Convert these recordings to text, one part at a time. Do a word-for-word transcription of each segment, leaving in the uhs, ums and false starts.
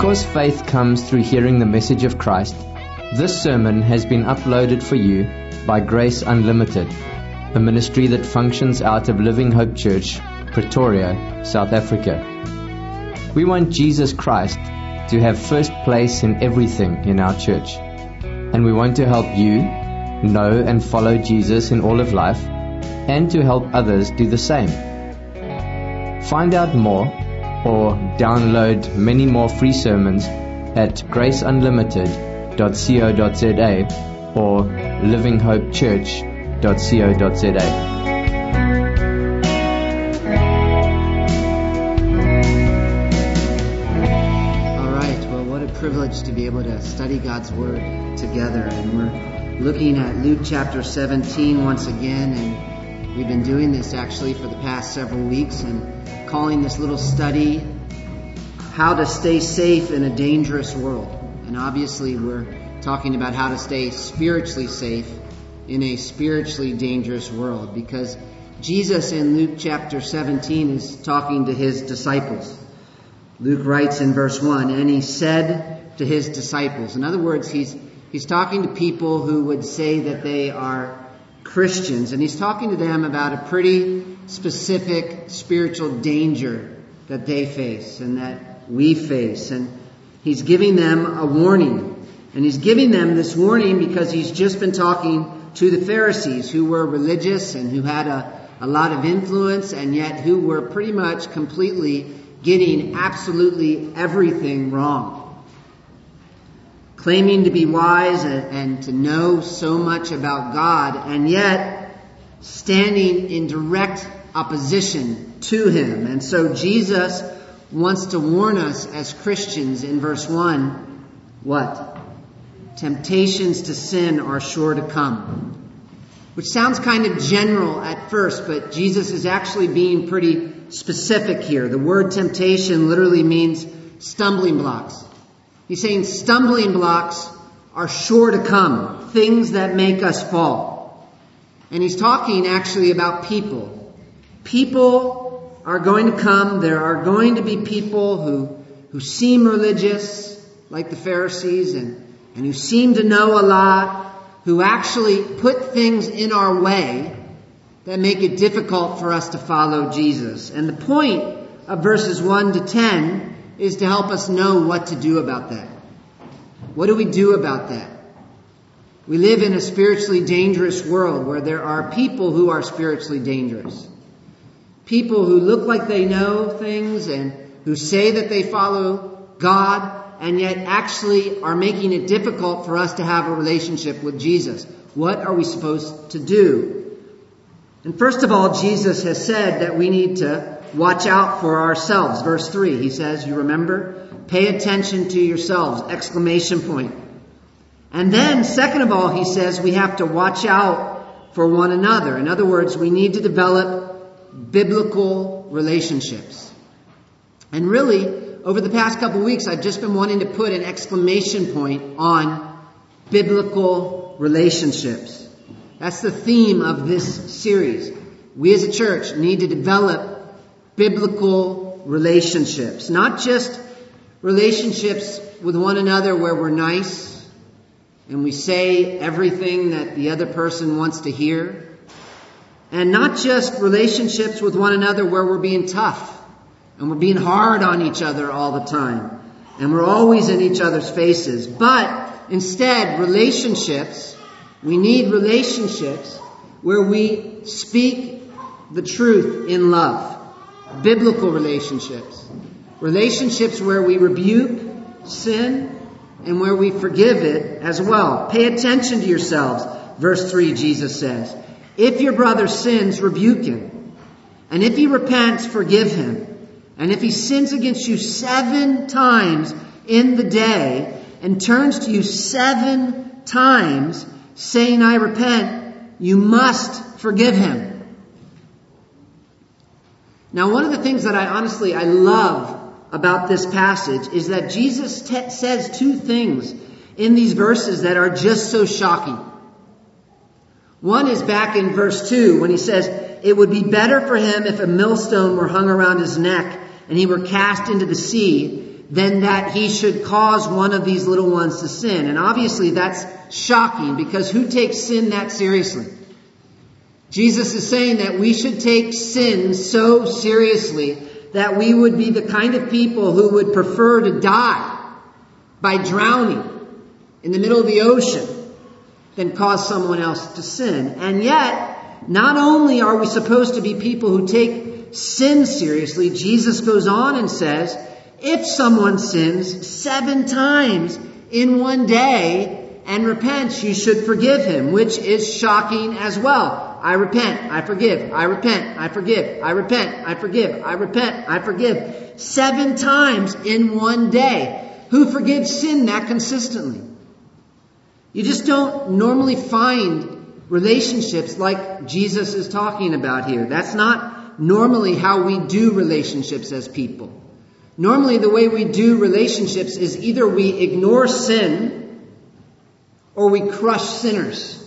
Because faith comes through hearing the message of Christ, this sermon has been uploaded for you by Grace Unlimited, a ministry that functions out of Living Hope Church, Pretoria, South Africa. We want Jesus Christ to have first place in everything in our church, and we want to help you know and follow Jesus in all of life, and to help others do the same. Find out more or download many more free sermons at grace unlimited dot co dot za or living hope church dot co dot za. All right, well, what a privilege to be able to study God's Word together. And we're looking at Luke chapter seventeen once again, and we've been doing this actually for the past several weeks and calling this little study How to Stay Safe in a Dangerous World. And obviously we're talking about how to stay spiritually safe in a spiritually dangerous world, because Jesus in Luke chapter seventeen is talking to his disciples. Luke writes in verse one, and he said to his disciples. In other words, he's he's talking to people who would say that they are Christians, and he's talking to them about a pretty specific spiritual danger that they face and that we face. And he's giving them a warning. And he's giving them this warning because he's just been talking to the Pharisees, who were religious and who had a, a lot of influence, and yet who were pretty much completely getting absolutely everything wrong. Claiming to be wise and, and to know so much about God, and yet standing in direct opposition to Him. And so Jesus wants to warn us as Christians in verse one, what? Temptations to sin are sure to come. Which sounds kind of general at first, but Jesus is actually being pretty specific here. The word temptation literally means stumbling blocks. He's saying stumbling blocks are sure to come, things that make us fall. And he's talking actually about people. People are going to come. There are going to be people who, who seem religious, like the Pharisees, and, and who seem to know a lot, who actually put things in our way that make it difficult for us to follow Jesus. And the point of verses one to ten is to help us know what to do about that. What do we do about that? We live in a spiritually dangerous world where there are people who are spiritually dangerous. People who look like they know things and who say that they follow God, and yet actually are making it difficult for us to have a relationship with Jesus. What are we supposed to do? And first of all, Jesus has said that we need to watch out for ourselves. Verse three, he says, you remember? Pay attention to yourselves! Exclamation point. And then, second of all, he says we have to watch out for one another. In other words, we need to develop biblical relationships. And really, over the past couple weeks, I've just been wanting to put an exclamation point on biblical relationships. That's the theme of this series. We as a church need to develop biblical relationships. Not just relationships with one another where we're nice and we say everything that the other person wants to hear. And not just relationships with one another where we're being tough and we're being hard on each other all the time and we're always in each other's faces. But instead, relationships, we need relationships where we speak the truth in love. Biblical relationships. Relationships where we rebuke sin and where we forgive it as well. Pay attention to yourselves. Verse three, Jesus says, if your brother sins, rebuke him. And if he repents, forgive him. And if he sins against you seven times in the day and turns to you seven times saying, I repent, you must forgive him. Now, one of the things that I honestly, I love about this passage is that Jesus te- says two things in these verses that are just so shocking. One is back in verse two when he says, it would be better for him if a millstone were hung around his neck and he were cast into the sea than that he should cause one of these little ones to sin. And obviously that's shocking, because who takes sin that seriously? Jesus is saying that we should take sin so seriously that we would be the kind of people who would prefer to die by drowning in the middle of the ocean than cause someone else to sin. And yet, not only are we supposed to be people who take sin seriously, Jesus goes on and says, if someone sins seven times in one day and repents, you should forgive him, which is shocking as well. I repent, I forgive, I repent, I forgive, I repent, I forgive, I repent, I forgive. Seven times in one day. Who forgives sin that consistently? You just don't normally find relationships like Jesus is talking about here. That's not normally how we do relationships as people. Normally the way we do relationships is either we ignore sin or we crush sinners.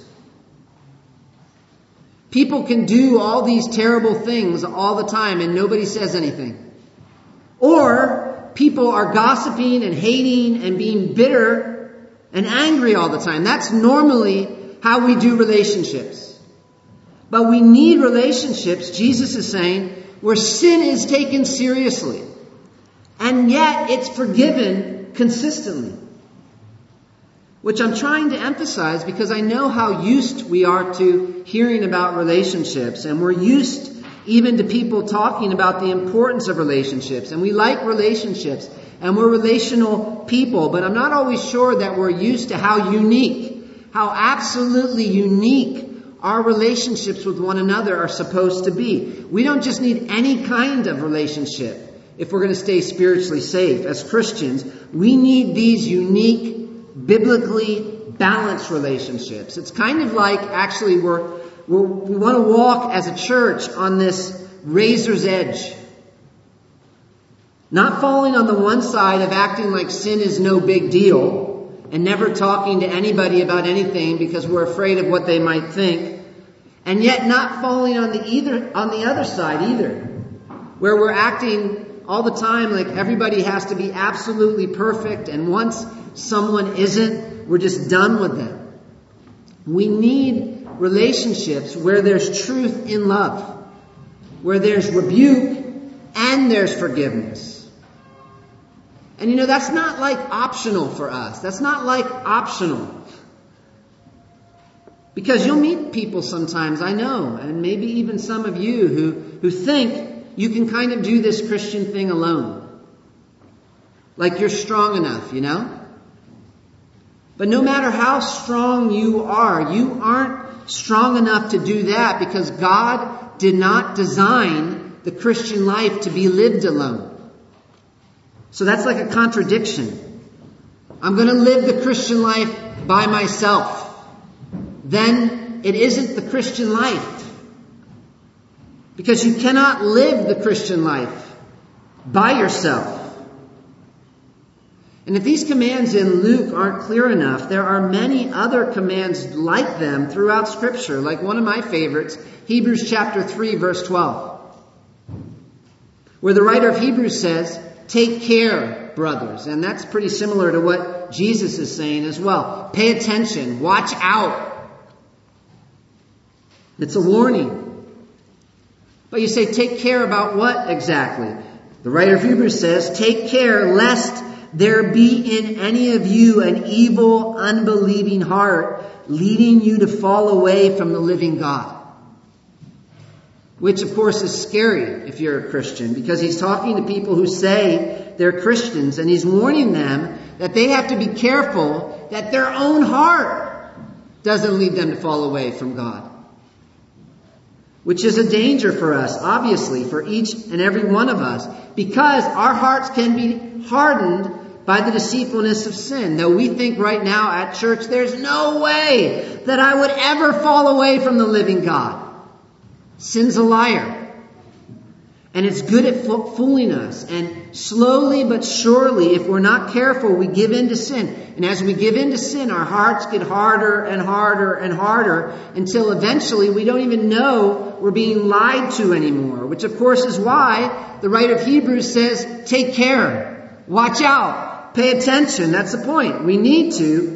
People can do all these terrible things all the time and nobody says anything. Or people are gossiping and hating and being bitter and angry all the time. That's normally how we do relationships. But we need relationships, Jesus is saying, where sin is taken seriously. And yet it's forgiven consistently. Which I'm trying to emphasize because I know how used we are to hearing about relationships. And we're used even to people talking about the importance of relationships. And we like relationships. And we're relational people. But I'm not always sure that we're used to how unique, how absolutely unique our relationships with one another are supposed to be. We don't just need any kind of relationship if we're going to stay spiritually safe. As Christians, we need these unique, biblically balanced relationships. It's kind of like, actually, we're, we're, we want to walk as a church on this razor's edge. Not falling on the one side of acting like sin is no big deal and never talking to anybody about anything because we're afraid of what they might think. And yet not falling on the either on the other side either, where we're acting all the time like everybody has to be absolutely perfect, and once someone isn't, we're just done with them. We need relationships where there's truth in love, where there's rebuke and there's forgiveness. And you know, that's not like optional for us. That's not like optional. Because you'll meet people sometimes, I know, and maybe even some of you who, who think you can kind of do this Christian thing alone. Like you're strong enough, you know? But no matter how strong you are, you aren't strong enough to do that, because God did not design the Christian life to be lived alone. So that's like a contradiction. I'm going to live the Christian life by myself. Then it isn't the Christian life. Because you cannot live the Christian life by yourself. And if these commands in Luke aren't clear enough, there are many other commands like them throughout Scripture. Like one of my favorites, Hebrews chapter three, verse twelve. Where the writer of Hebrews says, take care, brothers. And that's pretty similar to what Jesus is saying as well. Pay attention. Watch out. It's a warning. But you say, take care about what exactly? The writer of Hebrews says, take care lest there be in any of you an evil, unbelieving heart, leading you to fall away from the living God. Which, of course, is scary if you're a Christian, because he's talking to people who say they're Christians, and he's warning them that they have to be careful that their own heart doesn't lead them to fall away from God. Which is a danger for us, obviously, for each and every one of us, because our hearts can be hardened by the deceitfulness of sin. Though we think right now at church, there's no way that I would ever fall away from the living God. Sin's a liar. And it's good at fooling us. And slowly but surely, if we're not careful, we give in to sin. And as we give in to sin, our hearts get harder and harder and harder until eventually we don't even know we're being lied to anymore. Which, of course, is why the writer of Hebrews says, take care Watch out. Pay attention. That's the point. We need to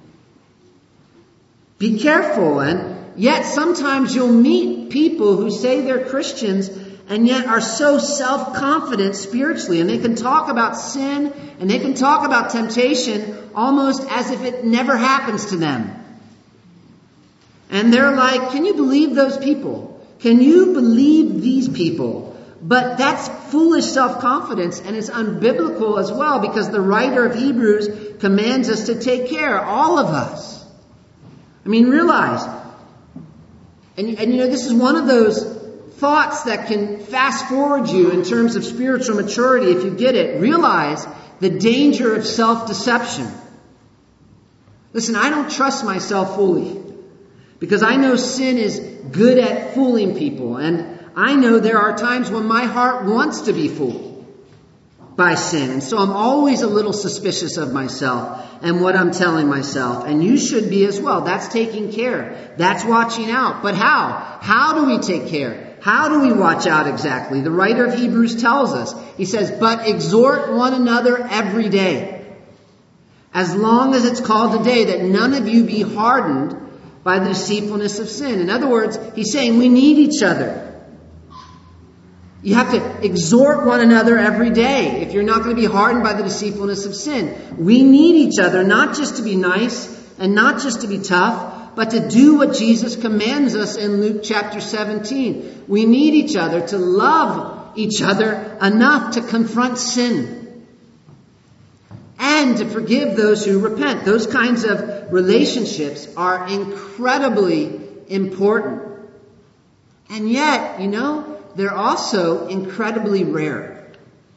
be careful. And yet sometimes you'll meet people who say they're Christians and yet are so self-confident spiritually. And they can talk about sin and they can talk about temptation almost as if it never happens to them. And they're like, can you believe those people? Can you believe these people? But that's foolish self-confidence, and it's unbiblical as well, because the writer of Hebrews commands us to take care, all of us. I mean, realize, and, and you know, this is one of those thoughts that can fast forward you in terms of spiritual maturity if you get it. Realize the danger of self-deception. Listen, I don't trust myself fully, because I know sin is good at fooling people, and I know there are times when my heart wants to be fooled by sin. And so I'm always a little suspicious of myself and what I'm telling myself. And you should be as well. That's taking care. That's watching out. But how? How do we take care? How do we watch out exactly? The writer of Hebrews tells us. He says, but exhort one another every day, as long as it's called today, that none of you be hardened by the deceitfulness of sin. In other words, he's saying we need each other. You have to exhort one another every day if you're not going to be hardened by the deceitfulness of sin. We need each other, not just to be nice and not just to be tough, but to do what Jesus commands us in Luke chapter seventeen. We need each other to love each other enough to confront sin and to forgive those who repent. Those kinds of relationships are incredibly important. And yet, you know, they're also incredibly rare.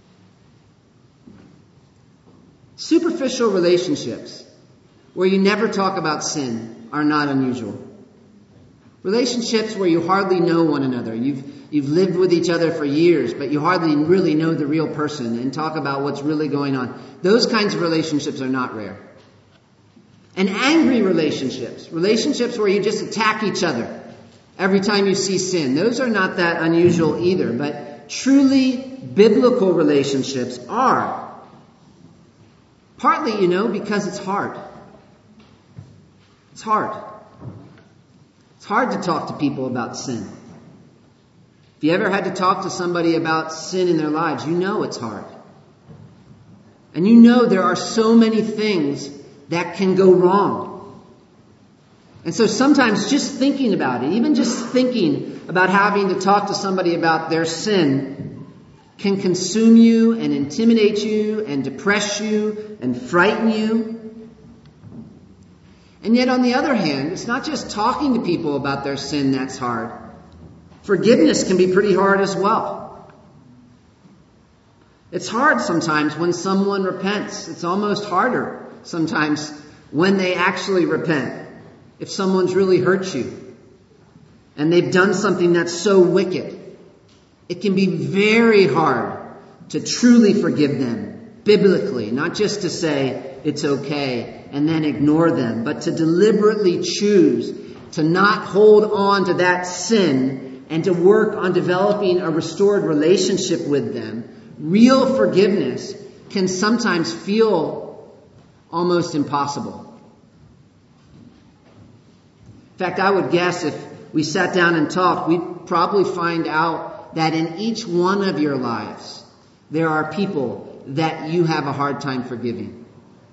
Superficial relationships where you never talk about sin are not unusual. Relationships where you hardly know one another. You've, you've lived with each other for years, but you hardly really know the real person and talk about what's really going on. Those kinds of relationships are not rare. And angry relationships, relationships where you just attack each other every time you see sin, those are not that unusual either. But truly biblical relationships are. Partly, you know, because it's hard. It's hard. It's hard to talk to people about sin. If you ever had to talk to somebody about sin in their lives, you know it's hard. And you know there are so many things that can go wrong. And so sometimes just thinking about it, even just thinking about having to talk to somebody about their sin can consume you and intimidate you and depress you and frighten you. And yet on the other hand, it's not just talking to people about their sin that's hard. Forgiveness can be pretty hard as well. It's hard sometimes when someone repents. It's almost harder sometimes when they actually repent. If someone's really hurt you and they've done something that's so wicked, it can be very hard to truly forgive them biblically, not just to say it's okay and then ignore them, but to deliberately choose to not hold on to that sin and to work on developing a restored relationship with them. Real forgiveness can sometimes feel almost impossible. In fact, I would guess if we sat down and talked, we'd probably find out that in each one of your lives, there are people that you have a hard time forgiving.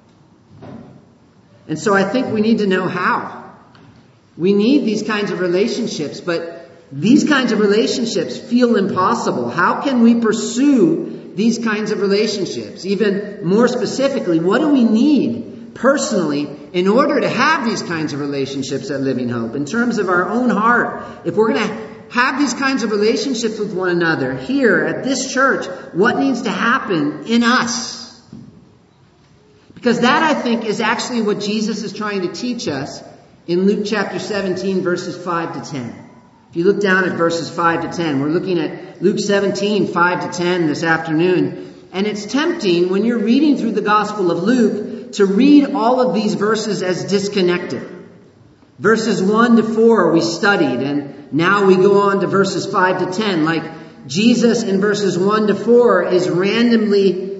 And so I think we need to know how. We need these kinds of relationships, but these kinds of relationships feel impossible. How can we pursue these kinds of relationships? Even more specifically, what do we need personally in order to have these kinds of relationships at Living Hope? In terms of our own heart, if we're going to have these kinds of relationships with one another here at this church, what needs to happen in us? Because that, I think, is actually what Jesus is trying to teach us in Luke chapter seventeen, verses five to ten. If you look down at verses five to ten, we're looking at Luke seventeen, five to ten this afternoon. And it's tempting when you're reading through the Gospel of Luke to read all of these verses as disconnected. Verses one to four we studied, and now we go on to verses five to ten. Like Jesus in verses one to four is randomly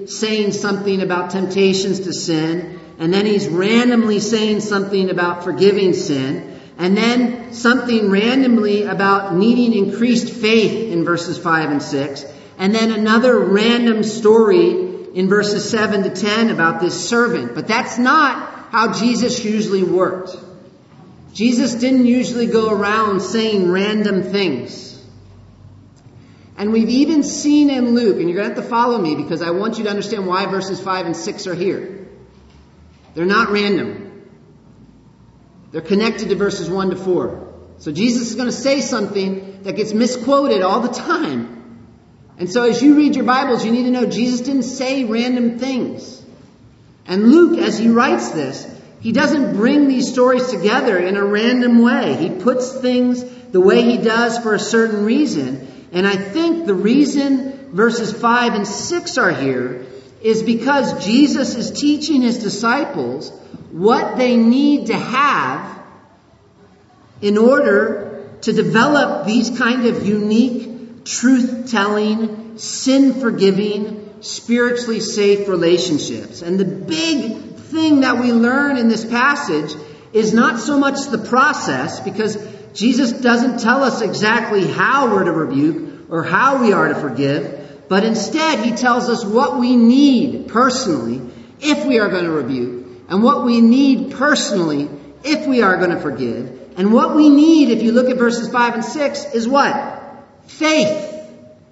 saying something about temptations to sin, and then he's randomly saying something about forgiving sin, and then something randomly about needing increased faith in verses five and six, and then another random story in verses seven to ten about this servant. But that's not how Jesus usually worked. Jesus didn't usually go around saying random things. And we've even seen in Luke, and you're going to have to follow me because I want you to understand why verses five and six are here. They're not random. They're connected to verses one to four. So Jesus is going to say something that gets misquoted all the time. And so as you read your Bibles, you need to know Jesus didn't say random things. And Luke, as he writes this, he doesn't bring these stories together in a random way. He puts things the way he does for a certain reason. And I think the reason verses five and six are here is because Jesus is teaching his disciples what they need to have in order to develop these kind of unique, truth-telling, sin-forgiving, spiritually safe relationships. And the big thing that we learn in this passage is not so much the process, because Jesus doesn't tell us exactly how we're to rebuke or how we are to forgive, but instead he tells us what we need personally if we are going to rebuke, and what we need personally if we are going to forgive. And what we need, if you look at verses five and six, is what? Faith.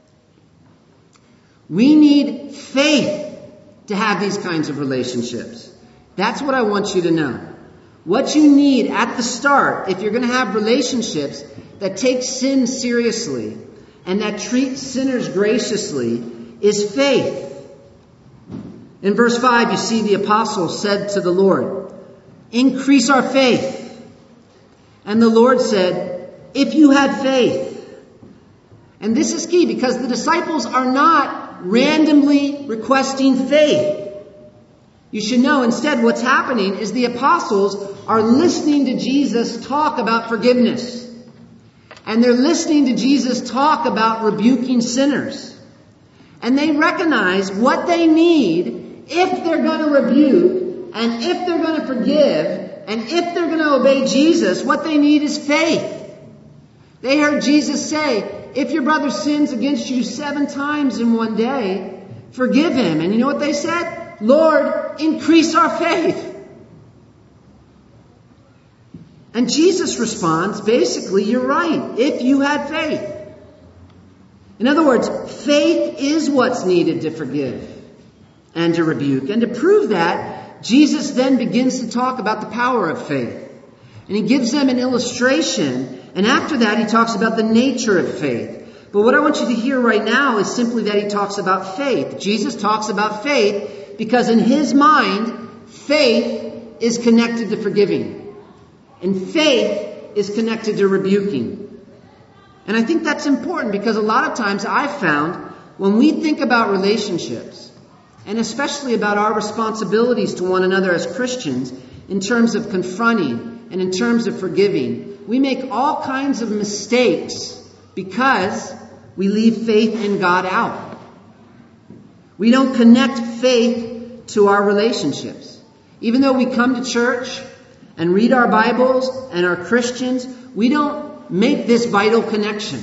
We need faith to have these kinds of relationships. That's what I want you to know. What you need at the start, if you're going to have relationships that take sin seriously and that treat sinners graciously, is faith. In verse five, you see the apostle said to the Lord, "Increase our faith." And the Lord said, "If you had faith." And this is key because the disciples are not randomly requesting faith. You should know instead what's happening is the apostles are listening to Jesus talk about forgiveness. And they're listening to Jesus talk about rebuking sinners. And they recognize what they need if they're going to rebuke, and if they're going to forgive, and if they're going to obey Jesus. What they need is faith. They heard Jesus say, if your brother sins against you seven times in one day, forgive him. And you know what they said? Lord, increase our faith. And Jesus responds, basically, you're right, if you had faith. In other words, faith is what's needed to forgive and to rebuke. And to prove that, Jesus then begins to talk about the power of faith. And he gives them an illustration. And after that, he talks about the nature of faith. But what I want you to hear right now is simply that he talks about faith. Jesus talks about faith because in his mind, faith is connected to forgiving. And faith is connected to rebuking. And I think that's important because a lot of times I've found when we think about relationships, and especially about our responsibilities to one another as Christians, in terms of confronting and in terms of forgiving, we make all kinds of mistakes because we leave faith in God out. We don't connect faith to our relationships. Even though we come to church and read our Bibles and are Christians, we don't make this vital connection.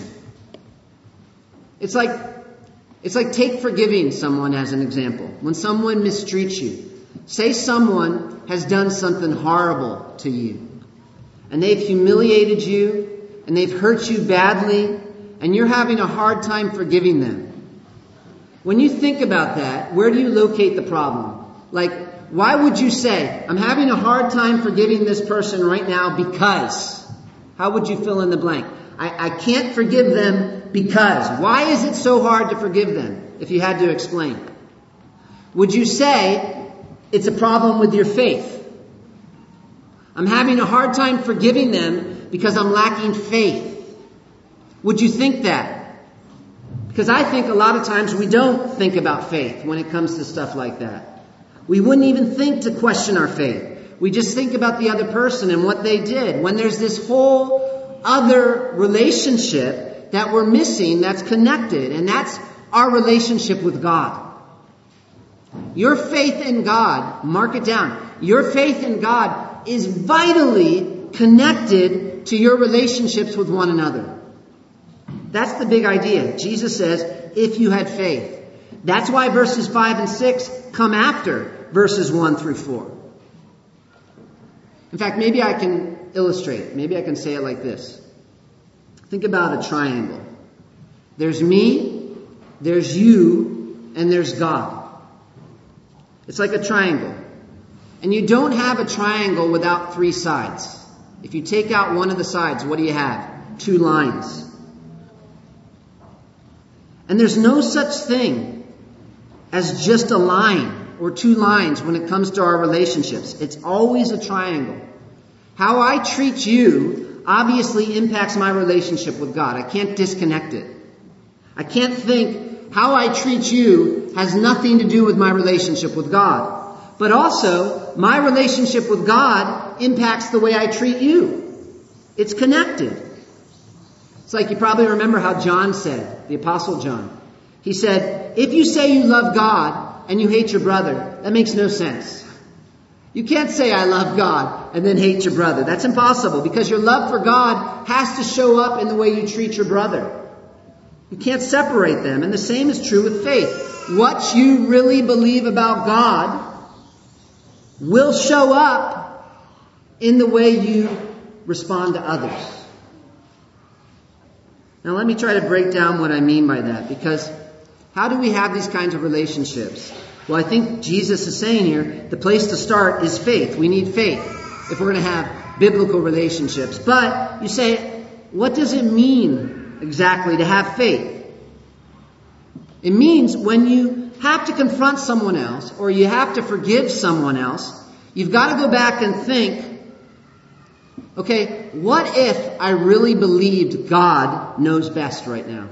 It's like, it's like take forgiving someone as an example. When someone mistreats you, say someone has done something horrible to you, and they've humiliated you, and they've hurt you badly, and you're having a hard time forgiving them. When you think about that, where do you locate the problem? Like, why would you say, I'm having a hard time forgiving this person right now because? How would you fill in the blank? I, I can't forgive them because. Why is it so hard to forgive them, if you had to explain? Would you say, it's a problem with your faith? I'm having a hard time forgiving them because I'm lacking faith. Would you think that? Because I think a lot of times we don't think about faith when it comes to stuff like that. We wouldn't even think to question our faith. We just think about the other person and what they did. When there's this whole other relationship that we're missing that's connected, and that's our relationship with God. Your faith in God, mark it down, your faith in God is vitally connected to your relationships with one another. That's the big idea. Jesus says, if you had faith. That's why verses five and six come after verses one through four. In fact, maybe I can illustrate. Maybe I can say it like this. Think about a triangle. There's me, there's you, and there's God. It's like a triangle. And you don't have a triangle without three sides. If you take out one of the sides, what do you have? Two lines. And there's no such thing as just a line or two lines when it comes to our relationships. It's always a triangle. How I treat you obviously impacts my relationship with God. I can't disconnect it. I can't think how I treat you has nothing to do with my relationship with God. But also, my relationship with God impacts the way I treat you. It's connected. It's like you probably remember how John said, the Apostle John. He said, if you say you love God and you hate your brother, that makes no sense. You can't say I love God and then hate your brother. That's impossible because your love for God has to show up in the way you treat your brother. You can't separate them. And the same is true with faith. What you really believe about God will show up in the way you respond to others. Now let me try to break down what I mean by that, because how do we have these kinds of relationships? Well, I think Jesus is saying here, the place to start is faith. We need faith if we're going to have biblical relationships. But you say, what does it mean exactly to have faith? It means when you have to confront someone else or you have to forgive someone else, you've got to go back and think, okay, what if I really believed God knows best right now?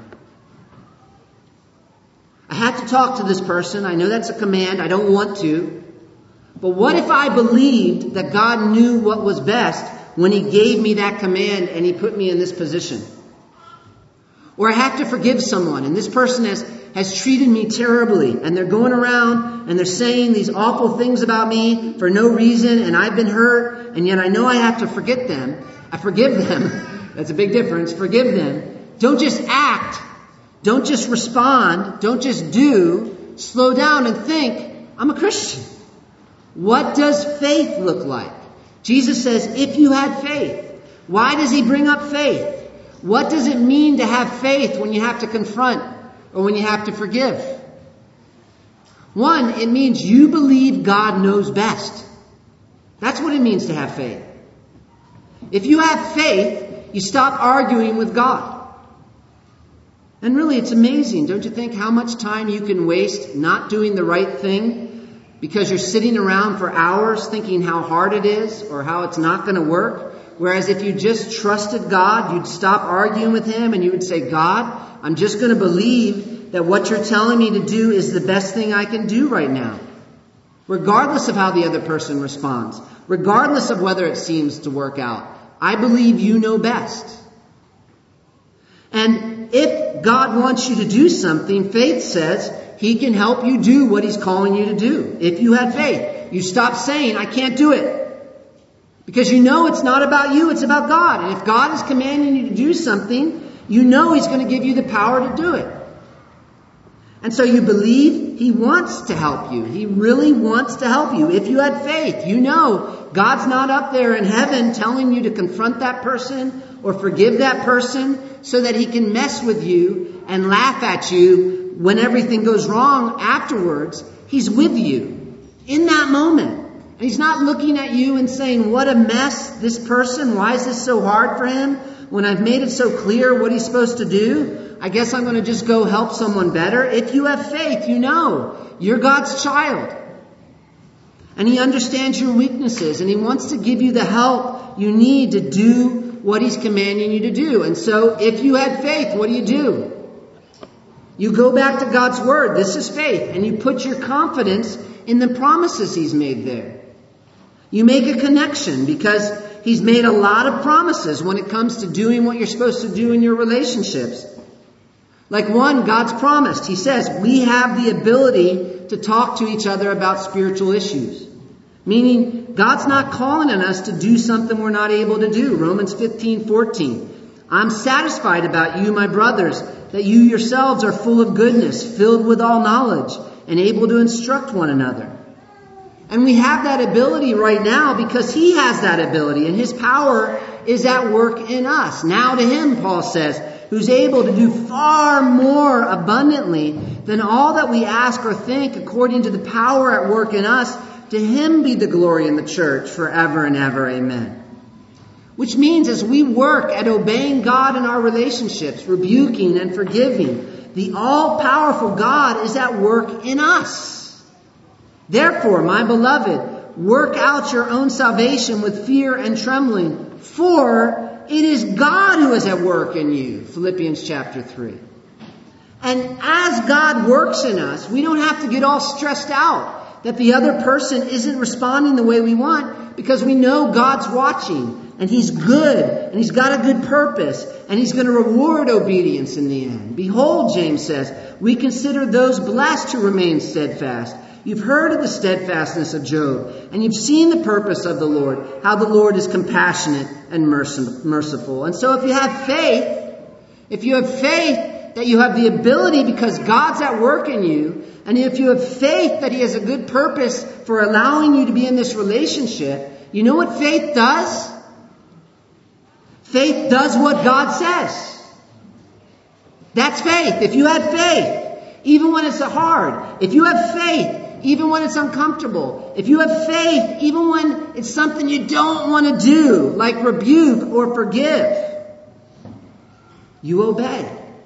I have to talk to this person. I know that's a command. I don't want to. But what if I believed that God knew what was best when He gave me that command and He put me in this position? Or I have to forgive someone and this person has, has treated me terribly and they're going around and they're saying these awful things about me for no reason and I've been hurt and yet I know I have to forget them. I forgive them. That's a big difference. Forgive them. Don't just act. Don't just respond. Don't just do. Slow down and think, I'm a Christian. What does faith look like? Jesus says, if you had faith. Why does He bring up faith? What does it mean to have faith when you have to confront or when you have to forgive? One, it means you believe God knows best. That's what it means to have faith. If you have faith, you stop arguing with God. And really, it's amazing, don't you think, how much time you can waste not doing the right thing because you're sitting around for hours thinking how hard it is or how it's not going to work? Whereas if you just trusted God, you'd stop arguing with Him and you would say, God, I'm just going to believe that what you're telling me to do is the best thing I can do right now. Regardless of how the other person responds. Regardless of whether it seems to work out. I believe you know best. And if God wants you to do something, faith says He can help you do what He's calling you to do. If you had faith, you stop saying, I can't do it. Because you know it's not about you, it's about God. And if God is commanding you to do something, you know He's going to give you the power to do it. And so you believe He wants to help you. He really wants to help you. If you had faith, you know God's not up there in heaven telling you to confront that person or forgive that person so that He can mess with you and laugh at you when everything goes wrong afterwards. He's with you in that moment. And He's not looking at you and saying, what a mess, this person, why is this so hard for him? When I've made it so clear what he's supposed to do, I guess I'm going to just go help someone better. If you have faith, you know you're God's child. And He understands your weaknesses and He wants to give you the help you need to do what He's commanding you to do. And so if you had faith, what do you do? You go back to God's Word. This is faith. And you put your confidence in the promises He's made there. You make a connection because He's made a lot of promises when it comes to doing what you're supposed to do in your relationships. Like one, God's promised. He says, we have the ability to talk to each other about spiritual issues. Meaning, God's not calling on us to do something we're not able to do. Romans fifteen fourteen. I'm satisfied about you, my brothers, that you yourselves are full of goodness, filled with all knowledge, and able to instruct one another. And we have that ability right now because He has that ability, and His power is at work in us. Now to Him, Paul says, who's able to do far more abundantly than all that we ask or think according to the power at work in us. To Him be the glory in the church forever and ever. Amen. Which means as we work at obeying God in our relationships, rebuking and forgiving, the all-powerful God is at work in us. Therefore, my beloved, work out your own salvation with fear and trembling, for it is God who is at work in you. Philippians chapter three. And as God works in us, we don't have to get all stressed out that the other person isn't responding the way we want, because we know God's watching. And He's good, and He's got a good purpose, and He's going to reward obedience in the end. Behold, James says, we consider those blessed who remain steadfast. You've heard of the steadfastness of Job, and you've seen the purpose of the Lord, how the Lord is compassionate and merciful. And so if you have faith, if you have faith that you have the ability because God's at work in you, and if you have faith that He has a good purpose for allowing you to be in this relationship, you know what faith does? Faith does what God says. That's faith. If you have faith, even when it's hard, if you have faith, even when it's uncomfortable, if you have faith, even when it's something you don't want to do, like rebuke or forgive, you obey.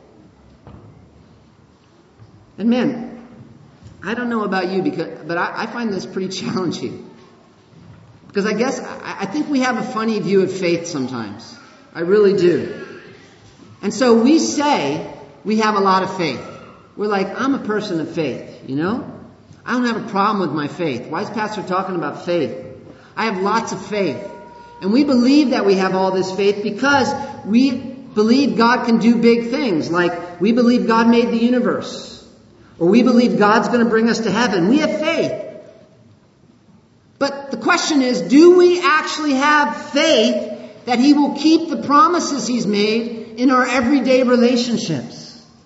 And man, I don't know about you, because, but I, I find this pretty challenging. Because I guess, I, I think we have a funny view of faith sometimes. I really do. And so we say we have a lot of faith. We're like, I'm a person of faith, you know? I don't have a problem with my faith. Why is Pastor talking about faith? I have lots of faith. And we believe that we have all this faith because we believe God can do big things. Like we believe God made the universe. Or we believe God's going to bring us to heaven. We have faith. But the question is, do we actually have faith that He will keep the promises He's made in our everyday relationships?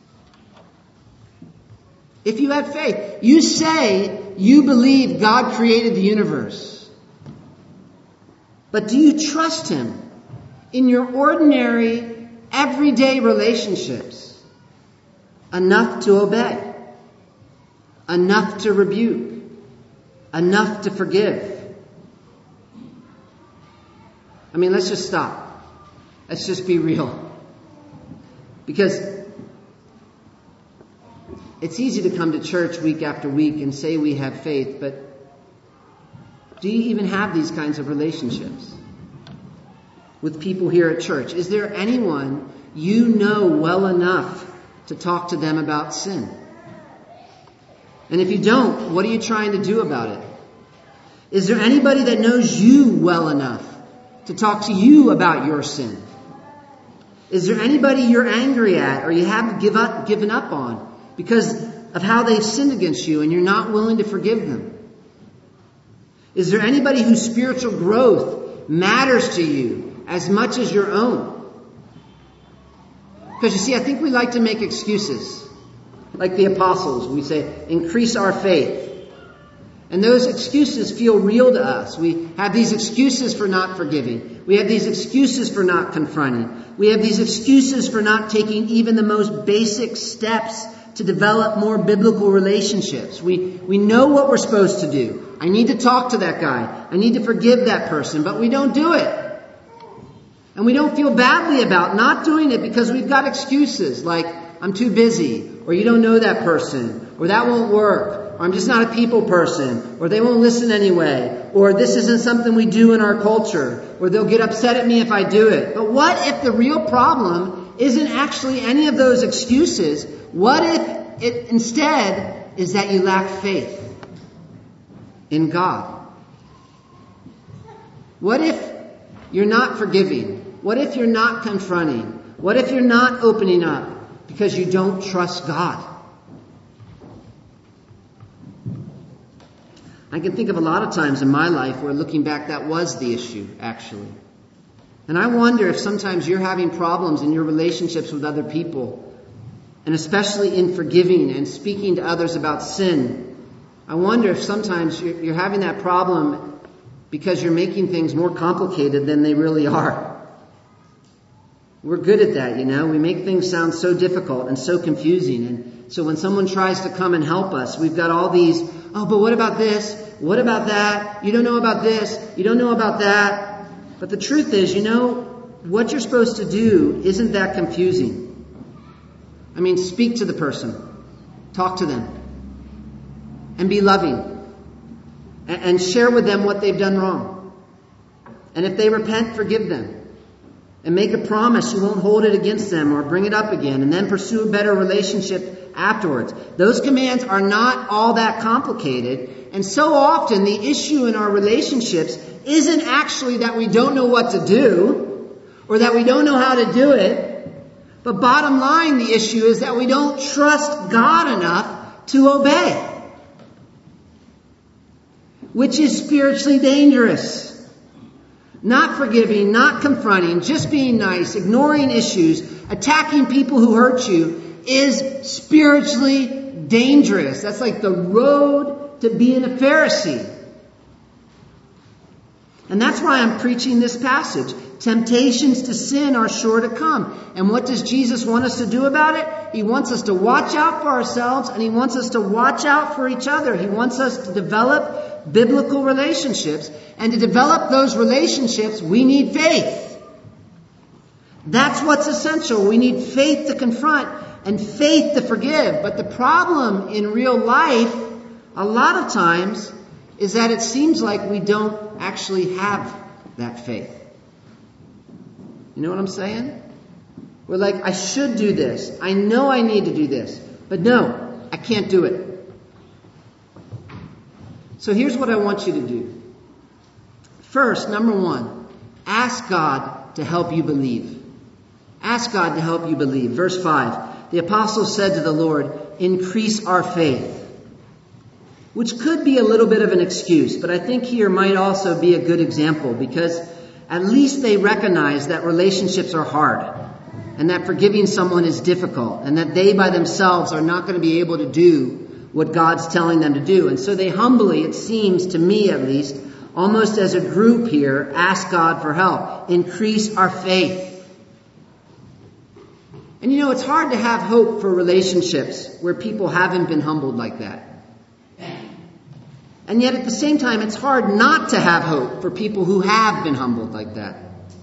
If you have faith, you say you believe God created the universe. But do you trust Him in your ordinary, everyday relationships enough to obey? Enough to rebuke? Enough to forgive? I mean, let's just stop. Let's just be real. Because it's easy to come to church week after week and say we have faith, but do you even have these kinds of relationships with people here at church? Is there anyone you know well enough to talk to them about sin? And if you don't, what are you trying to do about it? Is there anybody that knows you well enough to talk to you about your sin? Is there anybody you're angry at or you haven't give up, given up on because of how they've sinned against you and you're not willing to forgive them? Is there anybody whose spiritual growth matters to you as much as your own? Because you see, I think we like to make excuses. Like the apostles, we say, increase our faith. And those excuses feel real to us. We have these excuses for not forgiving. We have these excuses for not confronting. We have these excuses for not taking even the most basic steps to develop more biblical relationships. We, we know what we're supposed to do. I need to talk to that guy. I need to forgive that person, but we don't do it. And we don't feel badly about not doing it because we've got excuses like, I'm too busy, or you don't know that person, or that won't work, or I'm just not a people person, or they won't listen anyway, or this isn't something we do in our culture, or they'll get upset at me if I do it. But what if the real problem isn't actually any of those excuses? What if it instead is that you lack faith in God? What if you're not forgiving? What if you're not confronting? What if you're not opening up because you don't trust God? I can think of a lot of times in my life where, looking back, that was the issue, actually. And I wonder if sometimes you're having problems in your relationships with other people, and especially in forgiving and speaking to others about sin. I wonder if sometimes you're having that problem because you're making things more complicated than they really are. We're good at that, you know. We make things sound so difficult and so confusing. And so when someone tries to come and help us, we've got all these, oh, but what about this? What about that? You don't know about this. You don't know about that. But the truth is, you know, what you're supposed to do isn't that confusing. I mean, speak to the person. Talk to them. And be loving. And, and share with them what they've done wrong. And if they repent, forgive them. And make a promise you won't hold it against them or bring it up again. And then pursue a better relationship afterwards. Those commands are not all that complicated. And so often the issue in our relationships isn't actually that we don't know what to do or that we don't know how to do it. But bottom line, the issue is that we don't trust God enough to obey. Which is spiritually dangerous. Not forgiving, not confronting, just being nice, ignoring issues, attacking people who hurt you is spiritually dangerous. That's like the road to being a Pharisee. And that's why I'm preaching this passage. Temptations to sin are sure to come. And what does Jesus want us to do about it? He wants us to watch out for ourselves, and He wants us to watch out for each other. He wants us to develop biblical relationships. And to develop those relationships, we need faith. That's what's essential. We need faith to confront and faith to forgive. But the problem in real life, a lot of times, is that it seems like we don't actually have that faith. You know what I'm saying? We're like, I should do this. I know I need to do this. But no, I can't do it. So here's what I want you to do. First, number one, ask God to help you believe. Ask God to help you believe. Verse five, the apostle said to the Lord, increase our faith. Which could be a little bit of an excuse, but I think here might also be a good example, because at least they recognize that relationships are hard and that forgiving someone is difficult and that they by themselves are not going to be able to do what God's telling them to do. And so they humbly, it seems to me at least, almost as a group here, ask God for help. Increase our faith. And you know, it's hard to have hope for relationships where people haven't been humbled like that. And yet at the same time, it's hard not to have hope for people who have been humbled like that.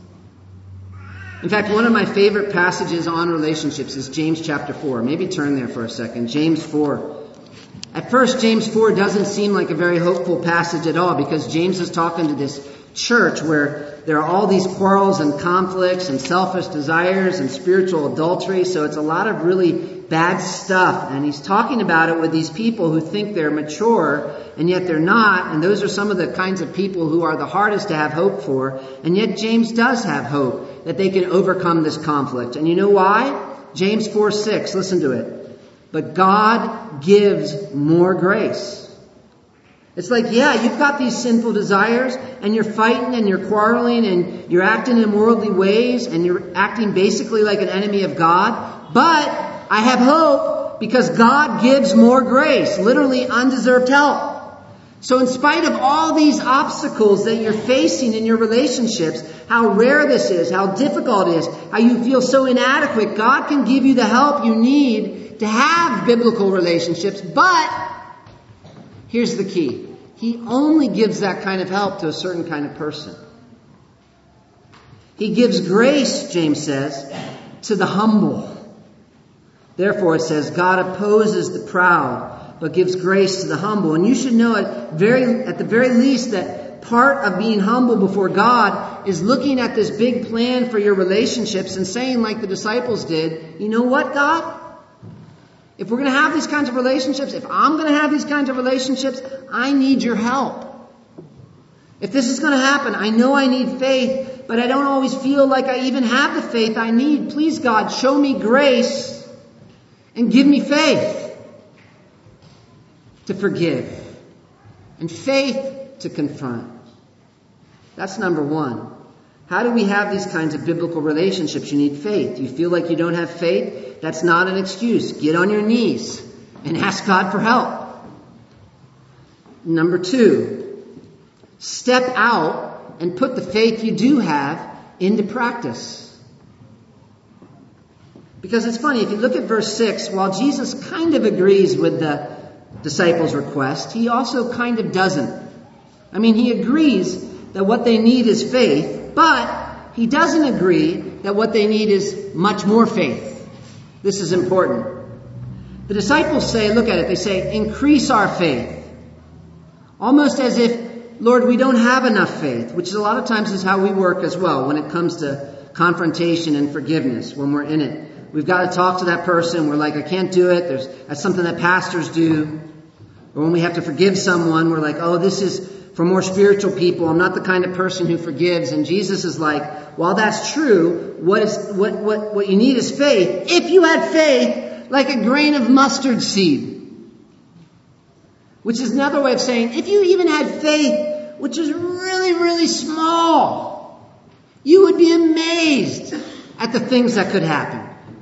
In fact, one of my favorite passages on relationships is James chapter four. Maybe turn there for a second. James four. At first, James four doesn't seem like a very hopeful passage at all, because James is talking to this church where there are all these quarrels and conflicts and selfish desires and spiritual adultery. So it's a lot of really bad stuff. And he's talking about it with these people who think they're mature, and yet they're not. And those are some of the kinds of people who are the hardest to have hope for. And yet James does have hope that they can overcome this conflict. And you know why? James four six, listen to it. But God gives more grace. It's like, yeah, you've got these sinful desires, and you're fighting and you're quarreling and you're acting in worldly ways and you're acting basically like an enemy of God. But I have hope because God gives more grace, literally undeserved help. So in spite of all these obstacles that you're facing in your relationships, how rare this is, how difficult it is, how you feel so inadequate, God can give you the help you need to have biblical relationships. But here's the key. He only gives that kind of help to a certain kind of person. He gives grace, James says, to the humble. Therefore, it says, God opposes the proud, but gives grace to the humble. And you should know at, very, at the very least that part of being humble before God is looking at this big plan for your relationships and saying, like the disciples did, you know what, God? If we're going to have these kinds of relationships, if I'm going to have these kinds of relationships, I need your help. If this is going to happen, I know I need faith, but I don't always feel like I even have the faith I need. Please, God, show me grace and give me faith to forgive and faith to confront. That's number one. How do we have these kinds of biblical relationships? You need faith. You feel like you don't have faith? That's not an excuse. Get on your knees and ask God for help. Number two, step out and put the faith you do have into practice. Because it's funny, if you look at verse six, while Jesus kind of agrees with the disciples' request, he also kind of doesn't. I mean, he agrees that what they need is faith, but he doesn't agree that what they need is much more faith. This is important. The disciples say, look at it, they say, increase our faith. Almost as if, Lord, we don't have enough faith, which is a lot of times is how we work as well when it comes to confrontation and forgiveness when we're in it. We've got to talk to that person. We're like, I can't do it. There's, that's something that pastors do. Or when we have to forgive someone, we're like, oh, this is for more spiritual people. I'm not the kind of person who forgives. And Jesus is like, while that's true, what is what what what you need is faith. If you had faith like a grain of mustard seed. Which is another way of saying, if you even had faith, which is really, really small, you would be amazed at the things that could happen.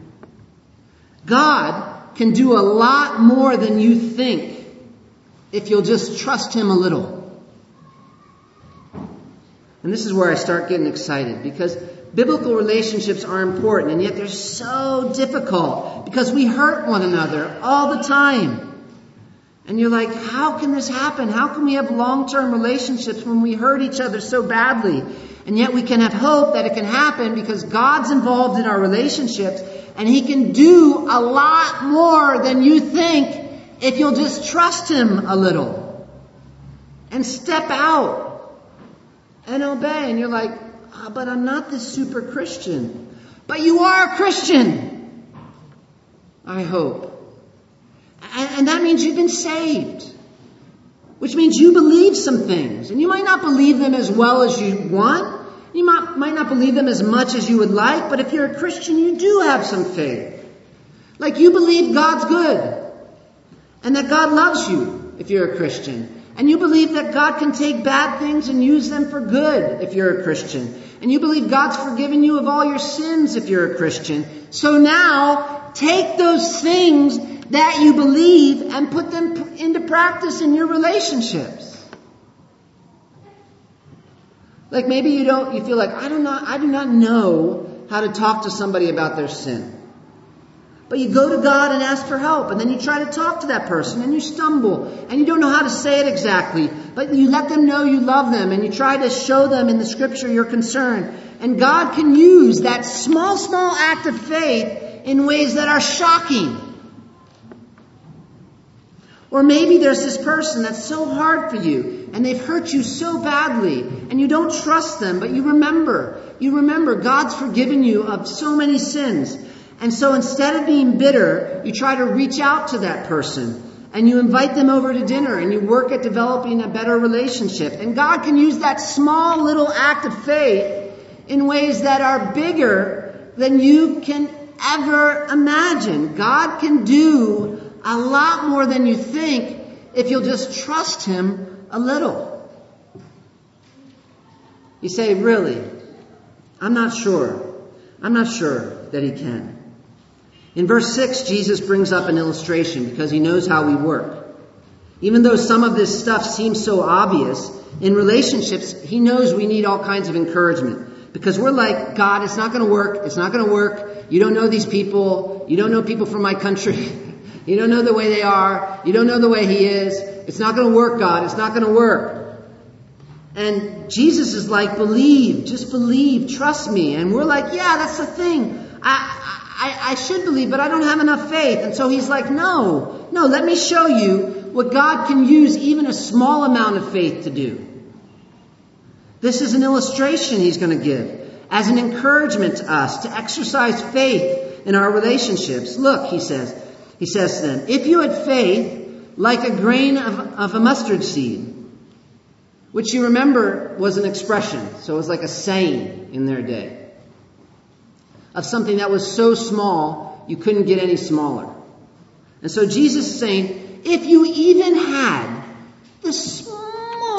God can do a lot more than you think if you'll just trust Him a little. And this is where I start getting excited, because biblical relationships are important, and yet they're so difficult because we hurt one another all the time. And you're like, how can this happen? How can we have long-term relationships when we hurt each other so badly? And yet we can have hope that it can happen because God's involved in our relationships, and He can do a lot more than you think if you'll just trust Him a little and step out and obey. And you're like, oh, but I'm not this super Christian. But you are a Christian, I hope. And that means you've been saved, which means you believe some things. And you might not believe them as well as you want. You might, might not believe them as much as you would like. But if you're a Christian, you do have some faith. Like you believe God's good and that God loves you if you're a Christian. And you believe that God can take bad things and use them for good if you're a Christian. And you believe God's forgiven you of all your sins if you're a Christian. So now, take those things that you believe and put them into practice in your relationships. Like maybe you don't, you feel like, I do not, I do not know how to talk to somebody about their sin. But you go to God and ask for help, and then you try to talk to that person, and you stumble, and you don't know how to say it exactly, but you let them know you love them, and you try to show them in the Scripture your concern. And God can use that small, small act of faith in ways that are shocking. Or maybe there's this person that's so hard for you, and they've hurt you so badly, and you don't trust them, but you remember, you remember God's forgiven you of so many sins. And so instead of being bitter, you try to reach out to that person and you invite them over to dinner and you work at developing a better relationship. And God can use that small little act of faith in ways that are bigger than you can ever imagine. God can do a lot more than you think if you'll just trust Him a little. You say, really? I'm not sure. I'm not sure that He can. In verse six, Jesus brings up an illustration because He knows how we work. Even though some of this stuff seems so obvious, in relationships, He knows we need all kinds of encouragement. Because we're like, God, it's not going to work. It's not going to work. You don't know these people. You don't know people from my country. You don't know the way they are. You don't know the way He is. It's not going to work, God. It's not going to work. And Jesus is like, believe. Just believe. Trust me. And we're like, yeah, that's the thing. I... I, I should believe, but I don't have enough faith. And so He's like, no, no, let me show you what God can use even a small amount of faith to do. This is an illustration He's going to give as an encouragement to us to exercise faith in our relationships. Look, He says, He says to them, if you had faith like a grain of, of a mustard seed, which you remember was an expression. So it was like a saying in their day. Of something that was so small, you couldn't get any smaller. And so Jesus is saying, if you even had the smallest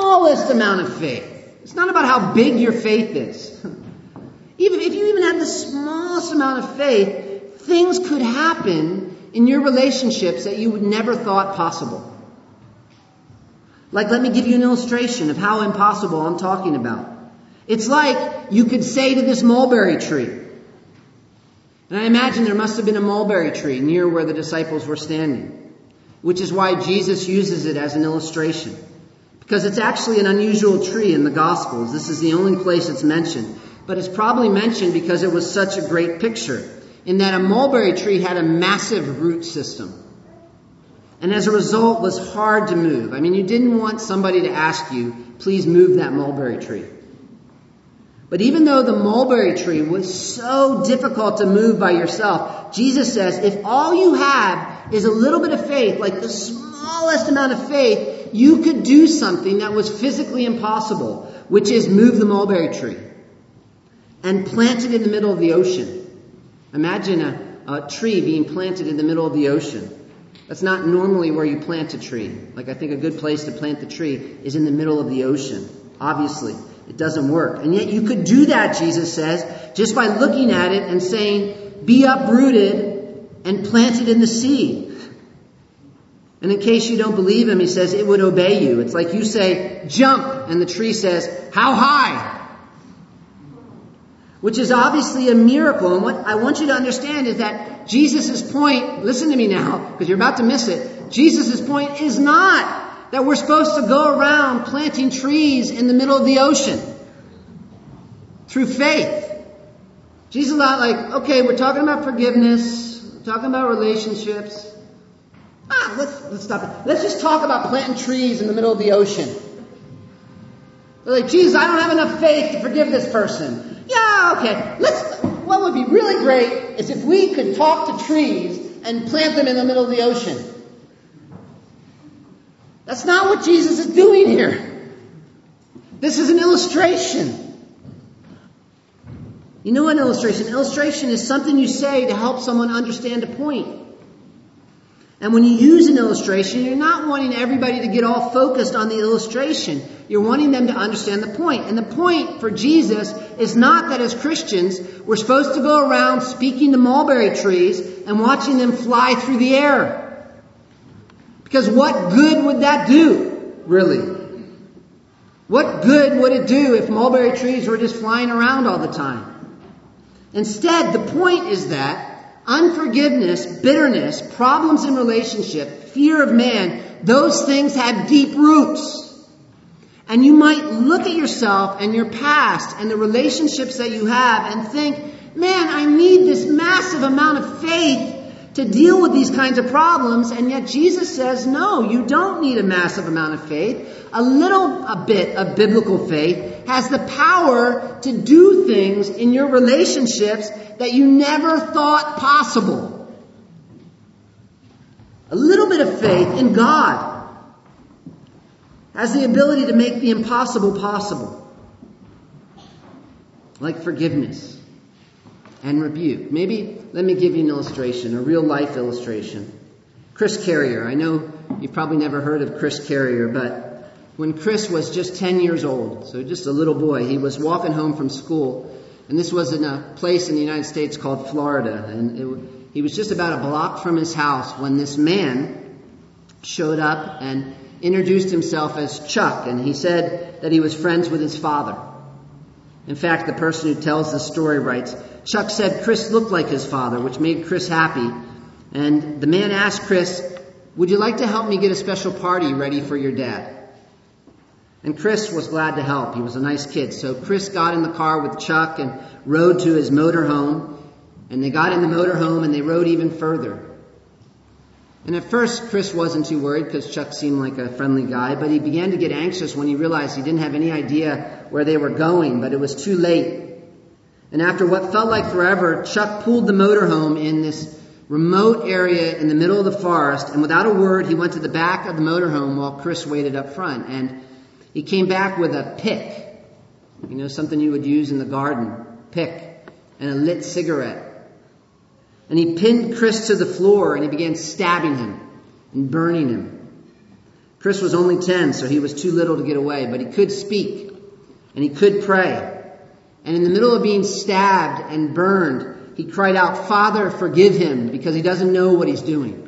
smallest amount of faith. It's not about how big your faith is. Even if you even had the smallest amount of faith, things could happen in your relationships that you would never thought possible. Like, let me give you an illustration of how impossible I'm talking about. It's like you could say to this mulberry tree, and I imagine there must have been a mulberry tree near where the disciples were standing, which is why Jesus uses it as an illustration. Because it's actually an unusual tree in the Gospels. This is the only place it's mentioned. But it's probably mentioned because it was such a great picture, in that a mulberry tree had a massive root system. And as a result, was hard to move. I mean, you didn't want somebody to ask you, please move that mulberry tree. But even though the mulberry tree was so difficult to move by yourself, Jesus says, if all you have is a little bit of faith, like the smallest amount of faith, you could do something that was physically impossible, which is move the mulberry tree and plant it in the middle of the ocean. Imagine a, a tree being planted in the middle of the ocean. That's not normally where you plant a tree. Like, I think a good place to plant the tree is in the middle of the ocean. Obviously, it doesn't work. And yet you could do that, Jesus says, just by looking at it and saying, be uprooted and planted in the sea. And in case you don't believe him, he says it would obey you. It's like you say, jump, and the tree says, how high? Which is obviously a miracle. And what I want you to understand is that Jesus' point, listen to me now, because you're about to miss it. Jesus' point is not that we're supposed to go around planting trees in the middle of the ocean through faith. Jesus is not like, okay, we're talking about forgiveness, we're talking about relationships. Ah, let's, let's stop it. Let's just talk about planting trees in the middle of the ocean. They're like, Jesus, I don't have enough faith to forgive this person. Yeah, okay. Let's. What would be really great is if we could talk to trees and plant them in the middle of the ocean. That's not what Jesus is doing here. This is an illustration. You know what an illustration? An illustration is something you say to help someone understand a point. And when you use an illustration, you're not wanting everybody to get all focused on the illustration. You're wanting them to understand the point. And the point for Jesus is not that as Christians, we're supposed to go around speaking to mulberry trees and watching them fly through the air. Because what good would that do, really? What good would it do if mulberry trees were just flying around all the time? Instead, the point is that unforgiveness, bitterness, problems in relationship, fear of man, those things have deep roots. And you might look at yourself and your past and the relationships that you have and think, man, I need this massive amount of faith to deal with these kinds of problems. And yet Jesus says, no, you don't need a massive amount of faith. A little a bit of biblical faith has the power to do things in your relationships that you never thought possible. A little bit of faith in God has the ability to make the impossible possible. Like forgiveness and rebuke. Maybe let me give you an illustration, a real life illustration. Chris Carrier. I know you've probably never heard of Chris Carrier, but when Chris was just ten years old, so just a little boy, he was walking home from school. And this was in a place in the United States called Florida. And it, he was just about a block from his house when this man showed up and introduced himself as Chuck. And he said that he was friends with his father. In fact, the person who tells the story writes, Chuck said Chris looked like his father, which made Chris happy. And the man asked Chris, would you like to help me get a special party ready for your dad? And Chris was glad to help. He was a nice kid. So Chris got in the car with Chuck and rode to his motorhome. And they got in the motorhome and they rode even further. And at first, Chris wasn't too worried because Chuck seemed like a friendly guy. But he began to get anxious when he realized he didn't have any idea where they were going. But it was too late. And after what felt like forever, Chuck pulled the motorhome in this remote area in the middle of the forest. And without a word, he went to the back of the motorhome while Chris waited up front. And he came back with a pick, you know, something you would use in the garden, pick, and a lit cigarette. And he pinned Chris to the floor and he began stabbing him and burning him. Chris was only ten, so he was too little to get away, but he could speak and he could pray. And in the middle of being stabbed and burned, he cried out, "Father, forgive him," because he doesn't know what he's doing.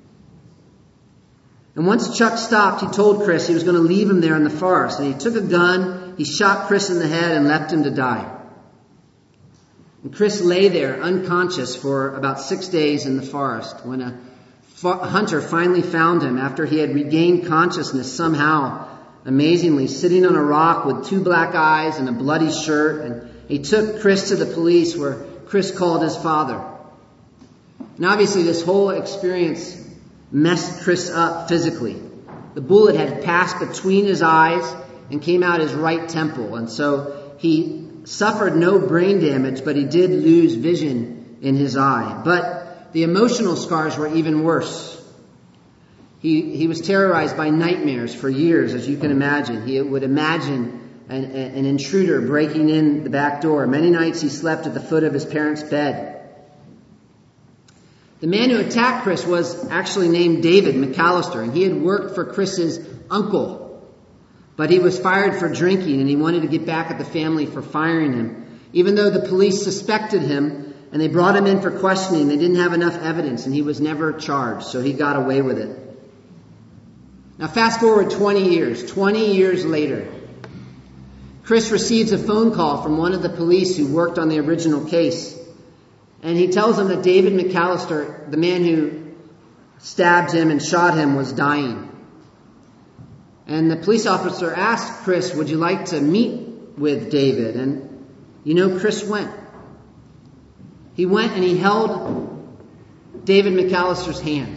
And once Chuck stopped, he told Chris he was going to leave him there in the forest. And he took a gun, he shot Chris in the head and left him to die. And Chris lay there unconscious for about six days in the forest when a hunter finally found him after he had regained consciousness somehow, amazingly, sitting on a rock with two black eyes and a bloody shirt. And he took Chris to the police, where Chris called his father. And obviously this whole experience messed Chris up physically. The bullet had passed between his eyes and came out his right temple. And so he suffered no brain damage, but he did lose vision in his eye. But the emotional scars were even worse. He, he was terrorized by nightmares for years, as you can imagine. He would imagine an, an intruder breaking in the back door. Many nights he slept at the foot of his parents' bed. The man who attacked Chris was actually named David McAllister, and he had worked for Chris's uncle. But he was fired for drinking, and he wanted to get back at the family for firing him. Even though the police suspected him, and they brought him in for questioning, they didn't have enough evidence, and he was never charged, so he got away with it. Now fast forward twenty years. twenty years later, Chris receives a phone call from one of the police who worked on the original case. And he tells him that David McAllister, the man who stabbed him and shot him, was dying. And the police officer asked Chris, "Would you like to meet with David?" And you know, Chris went. He went and he held David McAllister's hand,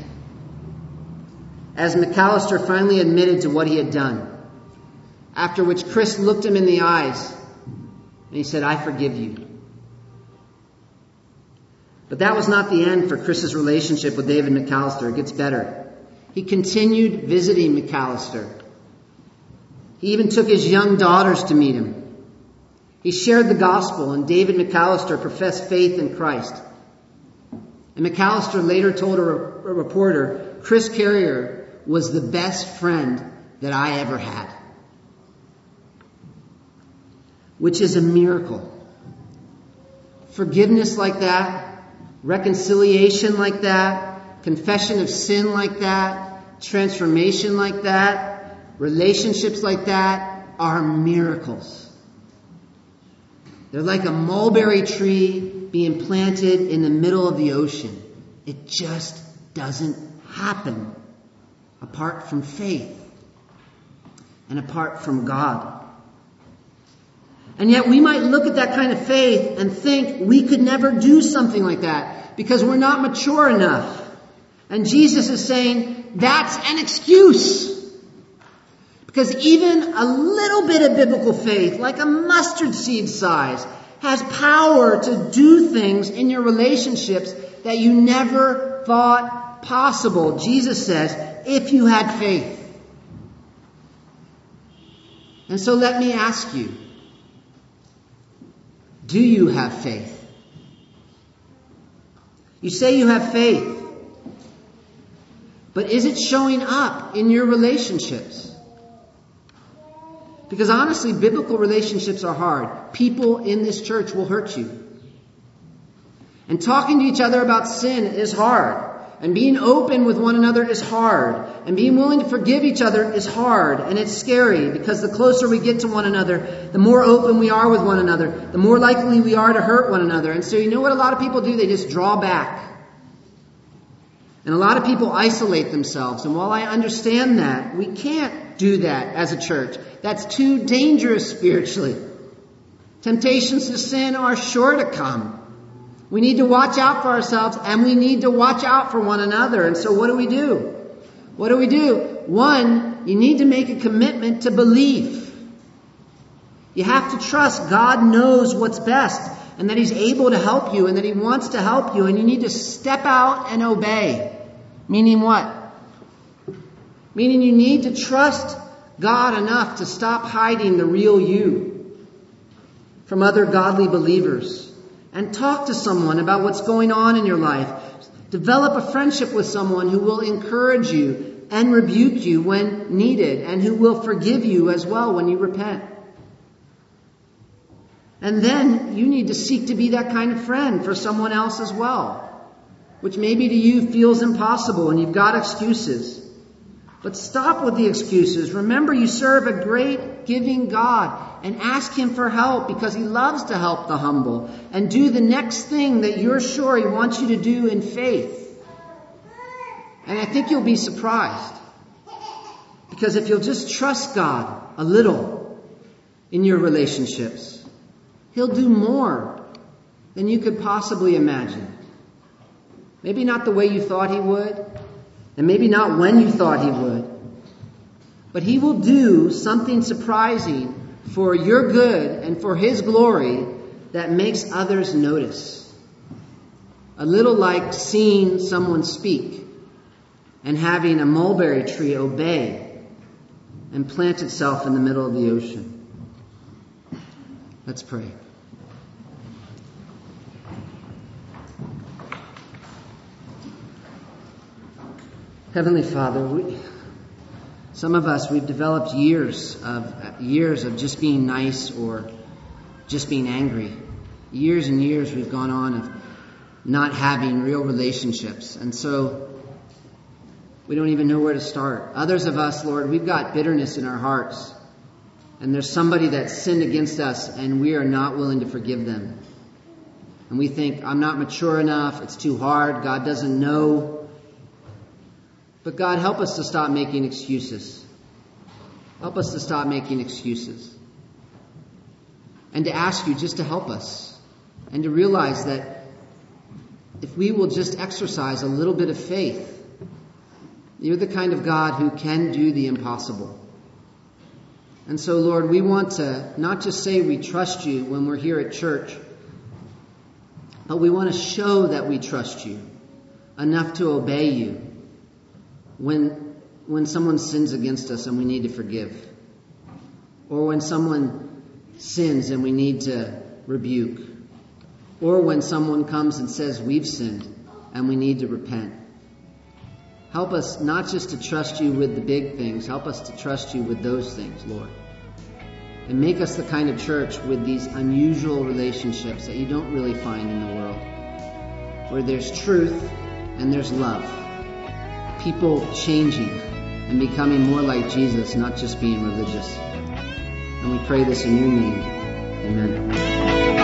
as McAllister finally admitted to what he had done. After which Chris looked him in the eyes and he said, "I forgive you." But that was not the end for Chris's relationship with David McAllister. It gets better. He continued visiting McAllister. He even took his young daughters to meet him. He shared the gospel, and David McAllister professed faith in Christ. And McAllister later told a, re- a reporter, "Chris Carrier was the best friend that I ever had." Which is a miracle. Forgiveness like that, reconciliation like that, confession of sin like that, transformation like that, relationships like that are miracles. They're like a mulberry tree being planted in the middle of the ocean. It just doesn't happen apart from faith and apart from God. And yet we might look at that kind of faith and think we could never do something like that because we're not mature enough. And Jesus is saying that's an excuse. Because even a little bit of biblical faith, like a mustard seed size, has power to do things in your relationships that you never thought possible. Jesus says, if you had faith. And so let me ask you, do you have faith? You say you have faith, but is it showing up in your relationships? Because honestly, biblical relationships are hard. People in this church will hurt you. And talking to each other about sin is hard. And being open with one another is hard. And being willing to forgive each other is hard. And it's scary because the closer we get to one another, the more open we are with one another, the more likely we are to hurt one another. And so you know what a lot of people do? They just draw back. And a lot of people isolate themselves. And while I understand that, we can't do that as a church. That's too dangerous spiritually. Temptations to sin are sure to come. We need to watch out for ourselves, and we need to watch out for one another. And so what do we do? What do we do? One, you need to make a commitment to believe. You have to trust God knows what's best, and that He's able to help you, and that He wants to help you, and you need to step out and obey. Meaning what? Meaning you need to trust God enough to stop hiding the real you from other godly believers. And talk to someone about what's going on in your life. Develop a friendship with someone who will encourage you, and rebuke you when needed, and who will forgive you as well when you repent. And then you need to seek to be that kind of friend for someone else as well, which maybe to you feels impossible and you've got excuses. But stop with the excuses. Remember, you serve a great giving God, and ask Him for help, because He loves to help the humble. And do the next thing that you're sure He wants you to do in faith. And I think you'll be surprised. Because if you'll just trust God a little in your relationships, He'll do more than you could possibly imagine. Maybe not the way you thought He would, and maybe not when you thought He would. But He will do something surprising for your good and for His glory that makes others notice. A little like seeing someone speak and having a mulberry tree obey and plant itself in the middle of the ocean. Let's pray. Heavenly Father, we, some of us, we've developed years of uh, years of just being nice or just being angry. Years and years we've gone on of not having real relationships. And so we don't even know where to start. Others of us, Lord, we've got bitterness in our hearts. And there's somebody that sinned against us and we are not willing to forgive them. And we think, I'm not mature enough, it's too hard, God doesn't know. But God, help us to stop making excuses. Help us to stop making excuses. And to ask you just to help us. And to realize that if we will just exercise a little bit of faith, you're the kind of God who can do the impossible. And so, Lord, we want to not just say we trust you when we're here at church, but we want to show that we trust you enough to obey you when when someone sins against us and we need to forgive. Or when someone sins and we need to rebuke. Or when someone comes and says we've sinned and we need to repent. Help us not just to trust you with the big things. Help us to trust you with those things, Lord. And make us the kind of church with these unusual relationships that you don't really find in the world. Where there's truth and there's love. People changing and becoming more like Jesus, not just being religious. And we pray this in your name. Amen.